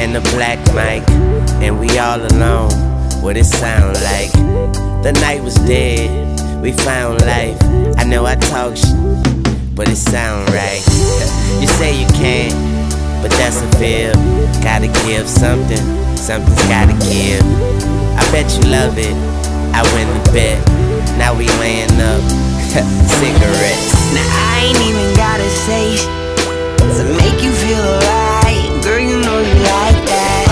and the black mic, and we all alone. What it sound like? The night was dead, we found life. I know I talk but it sound right. You say you can't, but that's a fib. Gotta give something, something's gotta give. I bet you love it, I win the bet. Now we laying up, cigarettes. Now I ain't even gotta say to make you feel alright. Girl, you know you like that.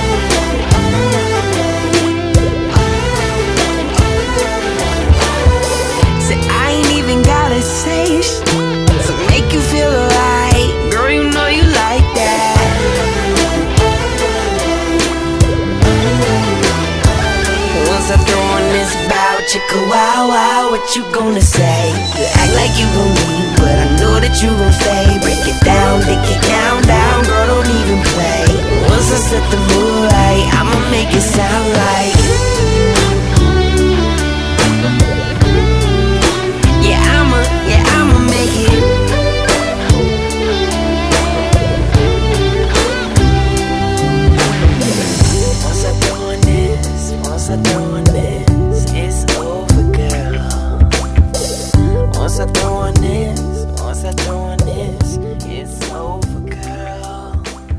Say I ain't even gotta say to make you feel alright. Girl, you know you like that. Once I throw on this bow, chicka wow wow, what you gonna say? You act like you gon' leave, but I know that you gon' stay. Break it down, down, girl, don't even play. Once I set the mood right, I'ma make it sound like